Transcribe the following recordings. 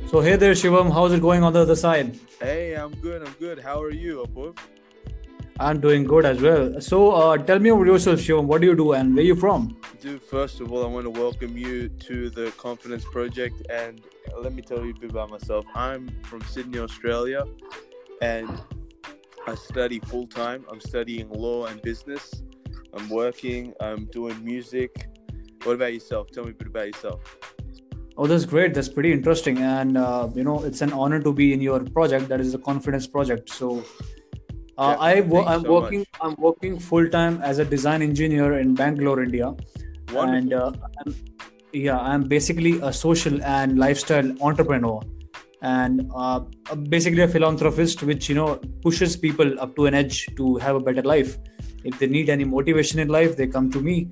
So hey there, Shivam. How's it going on the other side? Hey, I'm good. I'm good. How are you, Apuv? I'm doing good as well. So tell me about yourself, Shivam. What do you do and where you from? Dude, first of all, I want to welcome you to the Confidence Project. And let me tell you a bit about myself. I'm from Sydney, Australia, and I study full time. I'm studying law and business. I'm working. I'm doing music. What about yourself? Tell me a bit about yourself. Oh, that's great. That's pretty interesting. And it's an honor to be in your project. That is the Confidence Project. So Definitely. Thank you I'm so working. much. I'm working full time as a design engineer in Bangalore, India. And Wonderful. I'm, yeah, I'm basically a social and lifestyle entrepreneur, and basically a philanthropist, which pushes people up to an edge to have a better life. If they need any motivation in life, they come to me.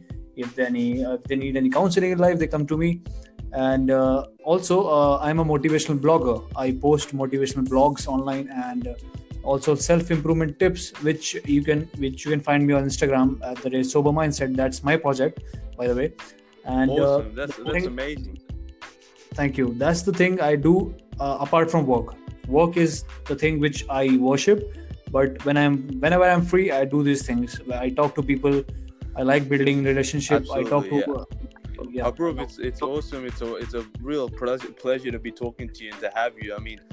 If they need any counseling in life, they come to me. And also, I'm a motivational blogger. I post motivational blogs online, and also self improvement tips, which you can find me on Instagram at the Sober Mindset. That's my project, by the way. And Awesome. the That's thing, amazing. thank you. That's the thing I do apart from work. Work is the thing which I worship, but whenever I'm free, I do these things. I talk to people. I like building relationship. I talk Absolutely. to Yeah. yeah. Approve. It's awesome. It's a real pleasure to be talking to you and to have you.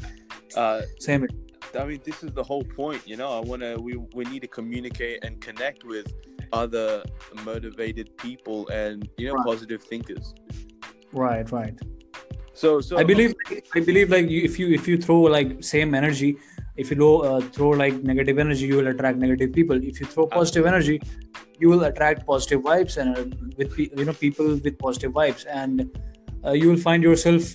Uh, Same. this is the whole point. We need to communicate and connect with other motivated people and Right, positive thinkers. right. So I so believe I believe like if you throw like same energy, if you throw like negative energy, you will attract negative people. If you throw positive absolutely. energy, you will attract positive vibes, and people with positive vibes, and you will find yourself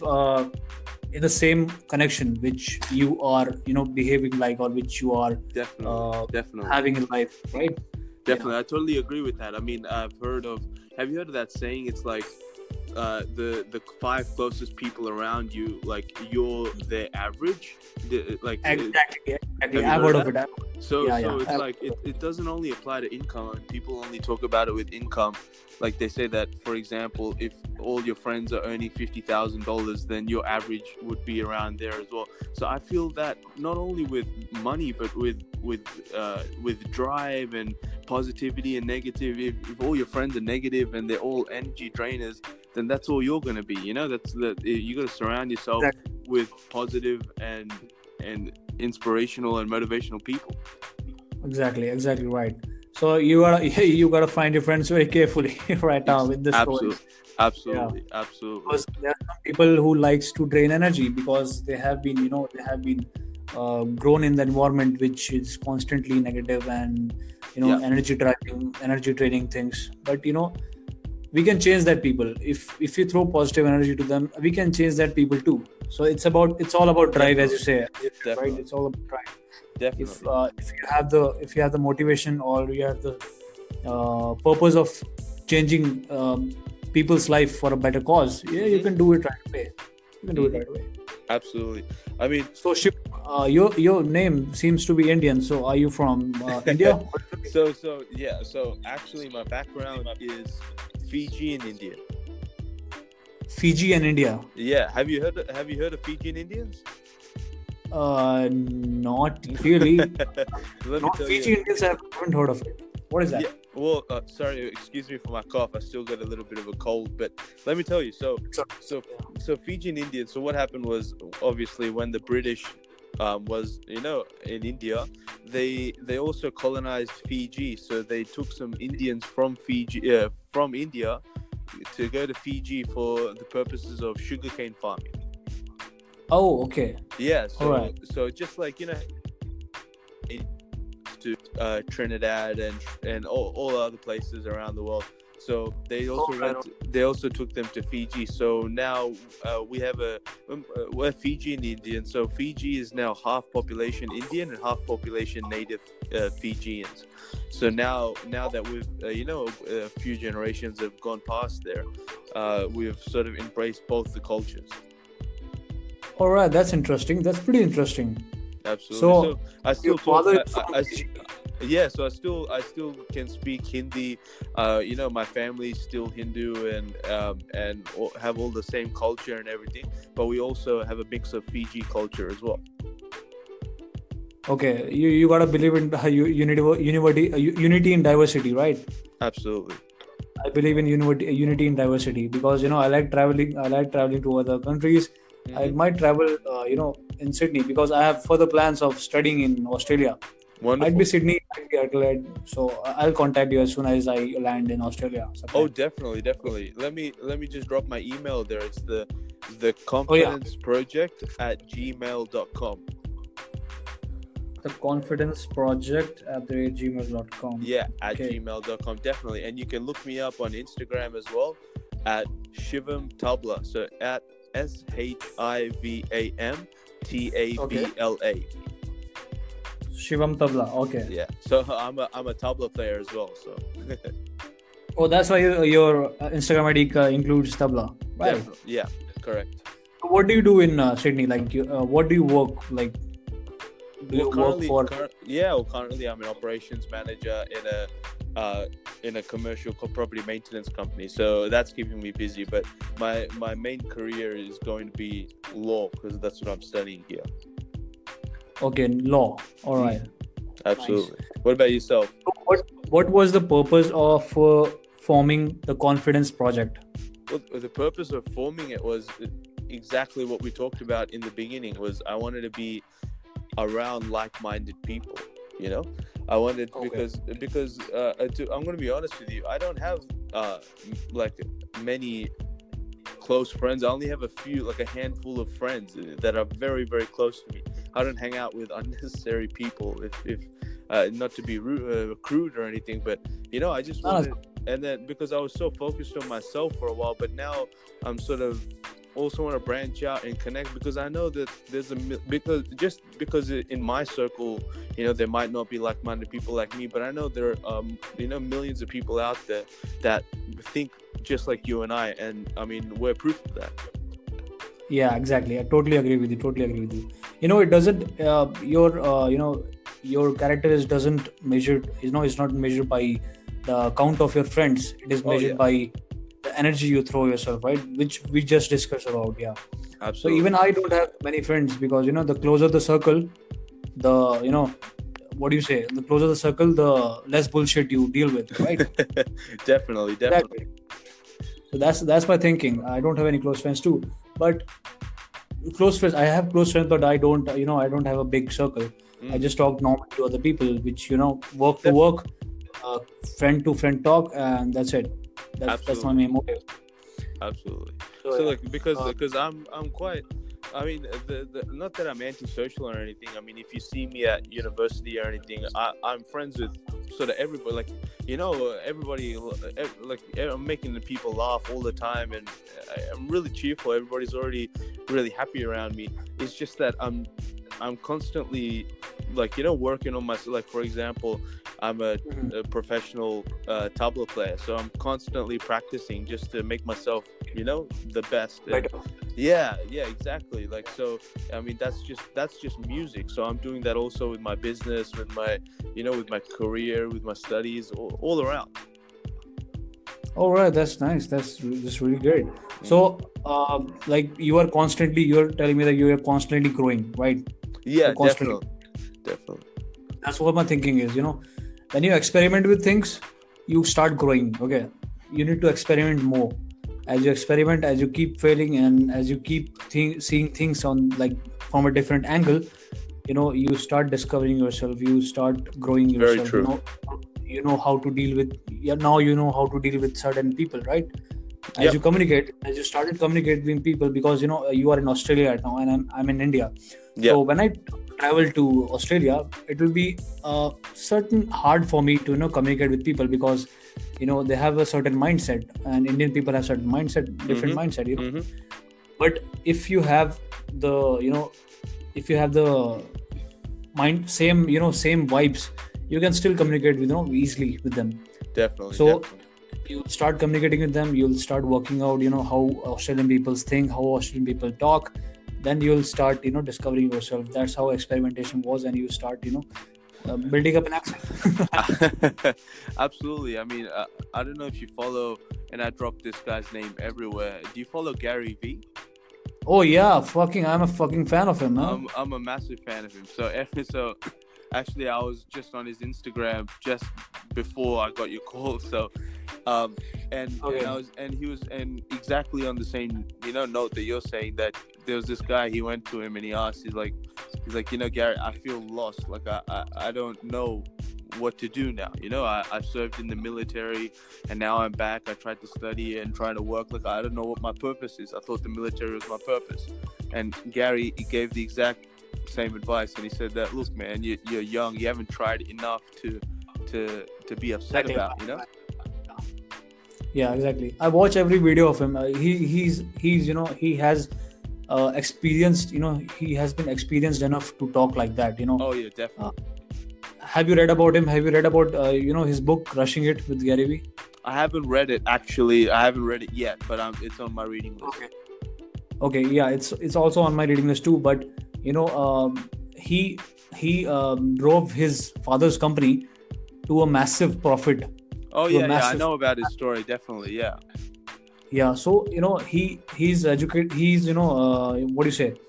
in the same connection which you are behaving like, or which you are Definitely, uh, definitely. having in life, right? Yeah. Definitely, I totally agree with that. Have you heard of that saying? It's like, the five closest people around you, like you're their average. Exactly. Have you I've heard heard of of that? it. So it's I've like it doesn't only apply to income, and people only talk about it with income. Like they say that, for example, if all your friends are earning $50,000, then your average would be around there as well. So I feel that not only with money, but with drive and positivity and negative. If all your friends are negative and they're all energy drainers, then that's all you're gonna be. You got to surround yourself exactly, with positive and inspirational and motivational people. exactly right. So you gotta you gotta find your friends very carefully right now with this stories. Absolutely, Yeah, absolutely, absolutely. because there are some people who likes to drain energy because they have been grown in the environment which is constantly negative and Yeah, energy draining things. But we can change that people. If you throw positive energy to them, we can change that people too. So it's all about drive, as you definitely, say, right? definitely, It's all about drive. if definitely. uh, if you have the motivation, or you have the purpose of changing people's life for a better cause, yeah, you hmm can do it right away. You can do it hmm right away. Absolutely. I mean, So Shiv, your name seems to be Indian. So are you from India? so yeah. So actually, my background is Fijian Indian. Fiji and India. Yeah. Have you heard of Fijian Indians? Not really. Let me Not tell you. Fiji Indians. I haven't heard of it. What is that? Yeah. Well, sorry. Excuse me for my cough. I still got a little bit of a cold, but let me tell you. So, So, so, yeah. so Fijian Indians. So what happened was, obviously, when the British was in India, they also colonized Fiji. So they took some Indians from from India, to go to Fiji for the purposes of sugarcane farming. Oh, okay. Yeah. All right. So just like to Trinidad and all other places around the world. So All right. they also took them to Fiji. So now we have we're Fijian Indian. So Fiji is now half population Indian and half population native Fijians. So now that we've a few generations have gone past there, we've sort of embraced both the cultures. All right. That's interesting. That's pretty interesting. Absolutely. So So I your still talk. father is from Fiji. Yeah, so I still can speak Hindi. My family's still Hindu, and have all the same culture and everything. But we also have a mix of Fiji culture as well. Okay, you gotta believe in unity in diversity, right? Absolutely. I believe in unity in diversity because I like traveling. I like traveling to other countries. I Hmm. might travel, in Sydney because I have further plans of studying in Australia. Might be Wonderful. Sydney, might be Adelaide. So I'll contact you as soon as I land in Australia Oh, sometime. definitely, definitely. Let me just drop my email there. It's the Oh yeah, confidence project at gmail.com. the confidence project at the gmail.com. Yeah, at Okay. gmail.com, definitely. And you can look me up on Instagram as well at Shivam Tabla. So at Okay. SHIVAMTABLA. Shivam Tabla. Okay. Yeah. So I'm a tabla player as well. So Oh, that's why your Instagram ID includes tabla, right? definitely, yeah, correct. What do you do in Sydney? Like, what do you work? Like, do Well, you work for? currently I'm an operations manager in a commercial property maintenance company. So that's keeping me busy. But my main career is going to be law because that's what I'm studying here. Okay, law. All right, nice. Absolutely. What about yourself? So what was the purpose of forming the Confidence Project? Well, the purpose of forming it was exactly what we talked about in the beginning. Was I wanted to be around like-minded people. You know, I wanted Okay. because I'm going to be honest with you. I don't have like many close friends. I only have a few, like a handful of friends that are very, very close to me. I don't hang out with unnecessary people. If not to be crude or anything, but I just No, wanted. And then because I was so focused on myself for a while, but now I'm sort of also want to branch out and connect because I know that there's because in my circle, there might not be like-minded people like me, but I know there are millions of people out there that think just like you and I, and I mean we're proof of that. yeah, exactly. I totally agree with you. Totally agree with you. It doesn't. Your character doesn't measured. It's not measured by the count of your friends. It is Oh measured yeah, by the energy you throw yourself, right? Which we just discussed about. Yeah. So even absolutely. I don't have many friends because the closer the circle, the what do you say? The closer the circle, the less bullshit you deal with, right? Definitely, definitely. Exactly. So that's my thinking. I don't have any close friends too, but close friends. I have close friends, but I don't. I don't have a big circle. I Mm, just talk normally to other people, which work to definitely, work, uh, friend to friend talk, and that's it. That's my absolutely. main motive. Absolutely. So So yeah. like because Uh, because I'm quite. I mean, not that I'm antisocial or anything. I mean, if you see me at university or anything, I'm friends with sort of everybody. Like, everybody. Like, I'm making the people laugh all the time, and I'm really cheerful. Everybody's already really happy around me. It's just that I'm constantly like working on myself. Like, for example, I'm mhm. a professional tabla player, so I'm constantly practicing just to make myself the best. And Better. yeah, exactly. Like, so I mean that's just music. So I'm doing that also with my business, with my with my career, with my studies, all around. All right, that's nice. That's really great. Mm. So, like you're telling me that you are constantly growing, right? Yeah, You're constantly. definitely. That's what my thinking is. When you experiment with things, you start growing. Okay, you need to experiment more. As you experiment, as you keep failing, and as you keep seeing things on like from a different angle, you start discovering yourself. You start growing Very yourself. true. You know how to deal with. Yeah, now you know how to deal with certain people, right? As Yep. you communicate, as you started communicating with people, because you are in Australia right now and I'm in India. So Yep. when I travel to Australia, it will be certain hard for me to communicate with people because they have a certain mindset, and Indian people have certain mindset, different Mhm. mindset. Mhm. But if you have the if you have the same vibes, you can still communicate easily with them. Definitely. So Definitely. you'll start communicating with them, you'll start working out how Australian people think, how Australian people talk. Then you'll start discovering yourself. That's how experimentation was, and you start building up an accent. Absolutely. I mean, I don't know if you follow, and I drop this guy's name everywhere. Do you follow Gary Vee? Oh yeah, I'm a fucking fan of him, man. I'm a massive fan of him. So actually, I was just on his Instagram just before I got your call. So, Okay. and he was exactly on the same note that you're saying, that there was this guy. He went to him and he asked. He's like, Gary, I feel lost. Like I don't know what to do now. I served in the military and now I'm back. I tried to study and trying to work. Like, I don't know what my purpose is. I thought the military was my purpose. And Gary, he gave the exact same advice, and he said that, look, man, you're young, you haven't tried enough to be upset Exactly. about. Yeah, exactly. I watch every video of him. He's he has experienced. He has been experienced enough to talk like that. Oh yeah, definitely. Have you read about him? Have you read about his book Crushing It with Gary Vee? I haven't read it, actually. I haven't read it yet, but it's on my reading list. Okay, yeah, it's also on my reading list too. But he drove his father's company to a massive profit. Oh To a yeah, I massive- know about his story, definitely. Yeah. Yeah, so he's educated. He's what do you say?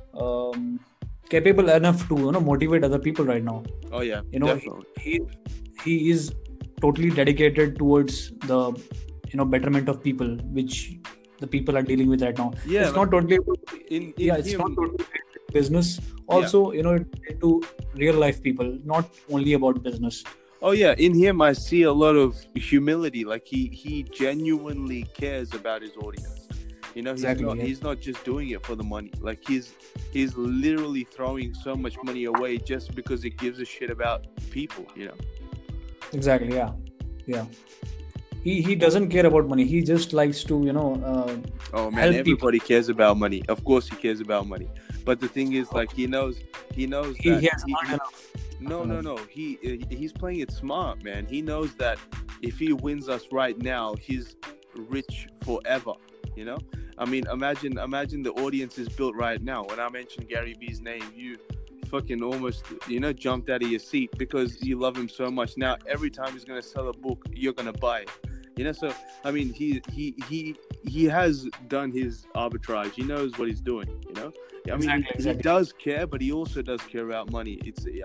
Capable enough to motivate other people right now. Oh yeah, he definitely. he is totally dedicated towards the betterment of people, which the people are dealing with right now. Yeah, It's not totally in it's him, not totally business. Also, into real life people, not only about business. oh yeah, in him I see a lot of humility. Like he genuinely cares about his audience. Exactly, He's not just doing it for the money. Like he's literally throwing so much money away just because it gives a shit about people. Exactly, yeah. He doesn't care about money. He just likes to Oh man, help everybody cares about money. Of course he cares about money. But the thing is, like, he knows he that has earned enough. no. He's playing it smart, man. He knows that if he wins us right now, he's rich forever. I mean, imagine the audience is built right now. When I mentioned Gary Vee's name, you fucking almost jumped out of your seat because you love him so much. Now every time he's gonna sell a book, you're gonna buy it. So I mean, he has done his arbitrage. He knows what he's doing. I mean, Exactly. he does care, but he also does care about money.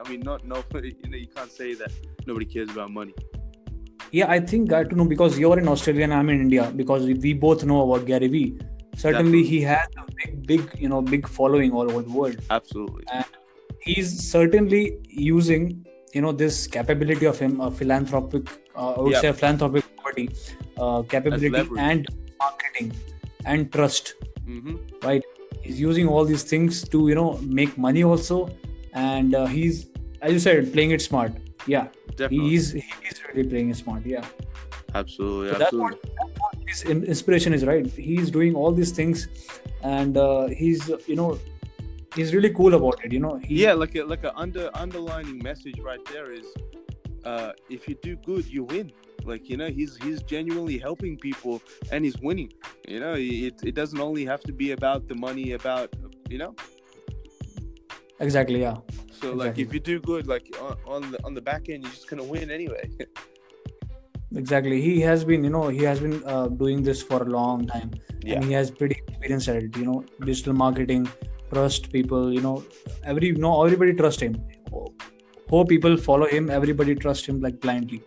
You can't say that nobody cares about money. Yeah, I think I don't know, because you're in Australia and I'm in India, because we both know about Gary Vee. Certainly, Definitely. he has a big following all over the world. Absolutely. And he's certainly using this capability of him, a philanthropic, I would say a philanthropic property, capability leverage. and marketing and trust. Mm-hmm. Right? He's using all these things to make money also, and he's, as you said, playing it smart. Yeah, Definitely. he's really playing it smart. Yeah. Absolutely. So that's what his inspiration is, right? He's doing all these things, and he's really cool about it. Like a underlining message right there is, if you do good, you win. Like he's genuinely helping people and he's winning. It doesn't only have to be about the money. About Exactly. Yeah. So like if you do good, like on the back end, you're just gonna win anyway. Exactly. He has been doing this for a long time, Yeah. and he has pretty experience at it. Digital marketing, trust people. Everybody trust him. Hope people follow him. Everybody trust him like blindly.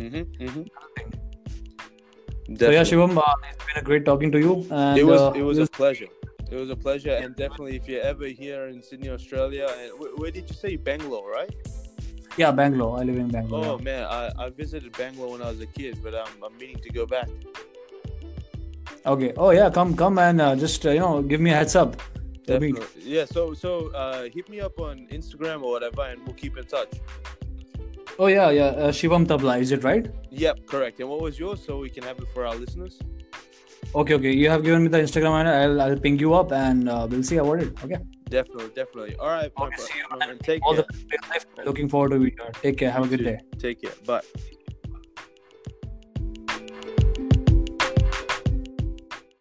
So yeah, Shivam, it's been a great talking to you. And It was a pleasure. It was a pleasure, and definitely if you're ever here in Sydney, Australia, and where did you say? Bangalore, right? Yeah, Bangalore. I live in Bangalore. Oh man, I visited Bangalore when I was a kid, but I'm meaning to go back. Okay. Oh yeah, come and just give me a heads up. We'll meet. Definitely. Yeah. So hit me up on Instagram or whatever, and we'll keep in touch. Oh yeah. Shivam Tabla, is it right? Yep, correct. And what was yours, so we can have it for our listeners? Okay. You have given me the Instagram, and I'll ping you up, and we'll see about it. Okay. Definitely. All right. Okay, see you, man. Take All care. the best in life. Looking forward to it. Take care. Have a good day. Take care. Bye.